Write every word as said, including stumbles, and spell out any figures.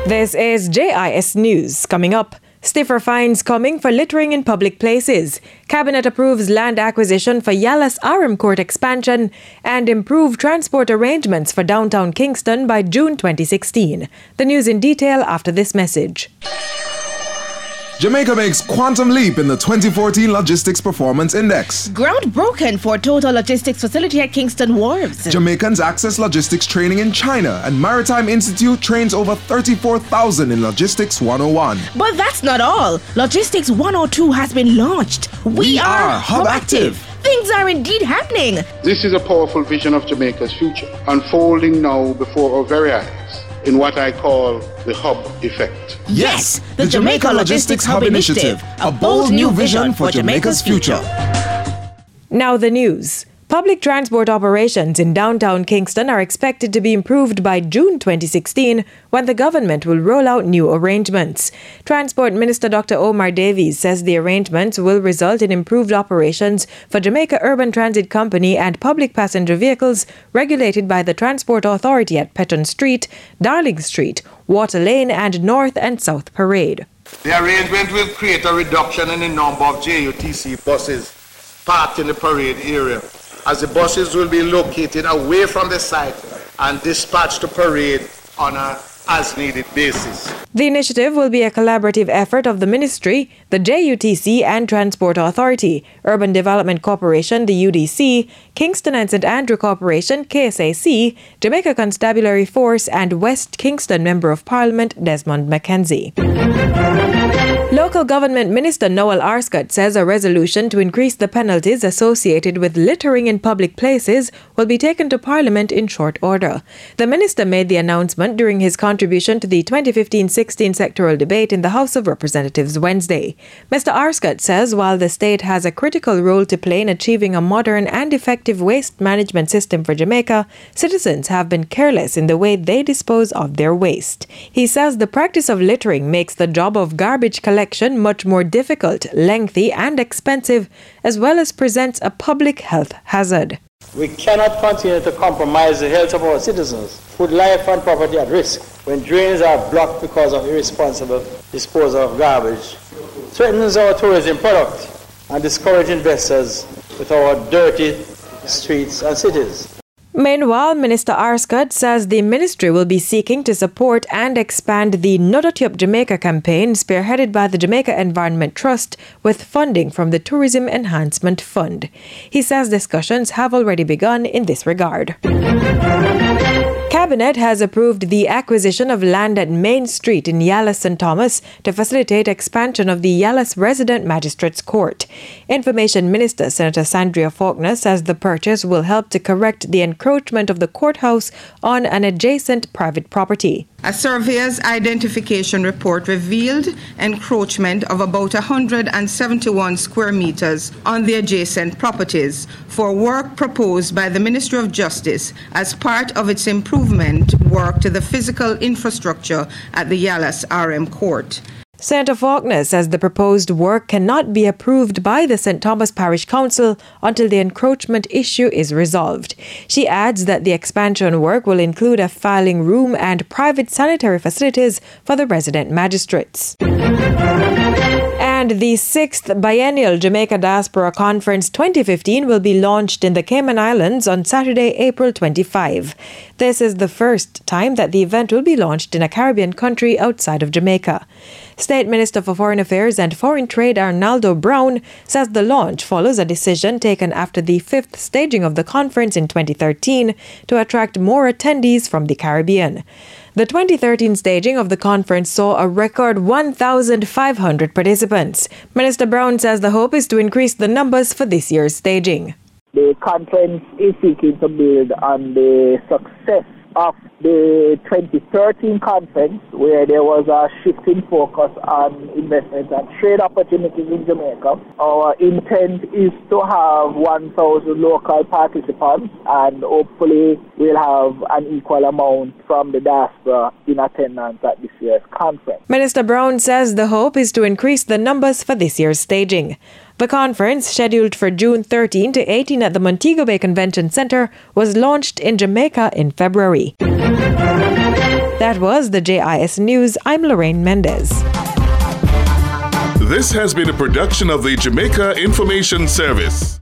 This is J I S News. Coming up, stiffer fines coming for littering in public places. Cabinet approves land acquisition for Yallah's R M Court expansion and improved transport arrangements for downtown Kingston by June twenty sixteen. The news in detail after this message. Jamaica makes quantum leap in the twenty fourteen Logistics Performance Index. Ground broken for total logistics facility at Kingston Wharves. Jamaicans access logistics training in China, and Maritime Institute trains over thirty-four thousand in Logistics one oh one. But that's not all. Logistics one oh two has been launched. We, we are, are Hub Active. Things are indeed happening. This is a powerful vision of Jamaica's future, unfolding now before our very eyes in what I call the Hub Effect. Yes, the, the Jamaica, Jamaica Logistics Hub Initiative, a bold new vision for Jamaica's future. Now the news. Public transport operations in downtown Kingston are expected to be improved by June twenty sixteen, when the government will roll out new arrangements. Transport Minister Doctor Omar Davies says the arrangements will result in improved operations for Jamaica Urban Transit Company and public passenger vehicles regulated by the Transport Authority at Petton Street, Darling Street, Water Lane and North and South Parade. The arrangement will create a reduction in the number of J U T C buses parked in the parade area, as the buses will be located away from the site and dispatched to parade on a as-needed basis. The initiative will be a collaborative effort of the Ministry, the J U T C and Transport Authority, Urban Development Corporation, the U D C, Kingston and Saint Andrew Corporation, K S A C, Jamaica Constabulary Force and West Kingston Member of Parliament Desmond McKenzie. Local Government Minister Noel Arscott says a resolution to increase the penalties associated with littering in public places will be taken to Parliament in short order. The minister made the announcement during his contribution to the twenty fifteen sixteen sectoral debate in the House of Representatives Wednesday. Mister Arscott says while the state has a critical role to play in achieving a modern and effective waste management system for Jamaica, citizens have been careless in the way they dispose of their waste. He says the practice of littering makes the job of garbage collection much more difficult, lengthy and expensive, as well as presents a public health hazard. We cannot continue to compromise the health of our citizens, put life and property at risk when drains are blocked because of irresponsible disposal of garbage, threatens our tourism product and discourage investors with our dirty streets and cities. Meanwhile, Minister Arscott says the ministry will be seeking to support and expand the Nodoteup Jamaica campaign spearheaded by the Jamaica Environment Trust with funding from the Tourism Enhancement Fund. He says discussions have already begun in this regard. Cabinet has approved the acquisition of land at Main Street in Yallah's Saint Thomas to facilitate expansion of the Yallah's Resident Magistrates Court. Information Minister Senator Sandria Faulkner says the purchase will help to correct the encroachment of the courthouse on an adjacent private property. A surveyor's identification report revealed encroachment of about one hundred seventy-one square meters on the adjacent properties for work proposed by the Ministry of Justice as part of its improvement work to the physical infrastructure at the Yallah's R M Court. Senator Faulkner says the proposed work cannot be approved by the Saint Thomas Parish Council until the encroachment issue is resolved. She adds that the expansion work will include a filing room and private sanitary facilities for the resident magistrates. And the sixth Biennial Jamaica Diaspora Conference twenty fifteen will be launched in the Cayman Islands on Saturday, April twenty-fifth. This is the first time that the event will be launched in a Caribbean country outside of Jamaica. State Minister for Foreign Affairs and Foreign Trade Arnaldo Brown says the launch follows a decision taken after the fifth staging of the conference in twenty thirteen to attract more attendees from the Caribbean. The twenty thirteen staging of the conference saw a record one thousand five hundred participants. Minister Brown says the hope is to increase the numbers for this year's staging. The conference is seeking to build on the success of the twenty thirteen conference, where there was a shift in focus on investment and trade opportunities in Jamaica. Our intent is to have one thousand local participants, and hopefully we'll have an equal amount from the diaspora in attendance at this year's conference. Minister Brown says the hope is to increase the numbers for this year's staging. The conference, scheduled for June thirteenth to eighteenth at the Montego Bay Convention Center, was launched in Jamaica in February. The That was the J I S News. I'm Lorraine Mendez. This has been a production of the Jamaica Information Service.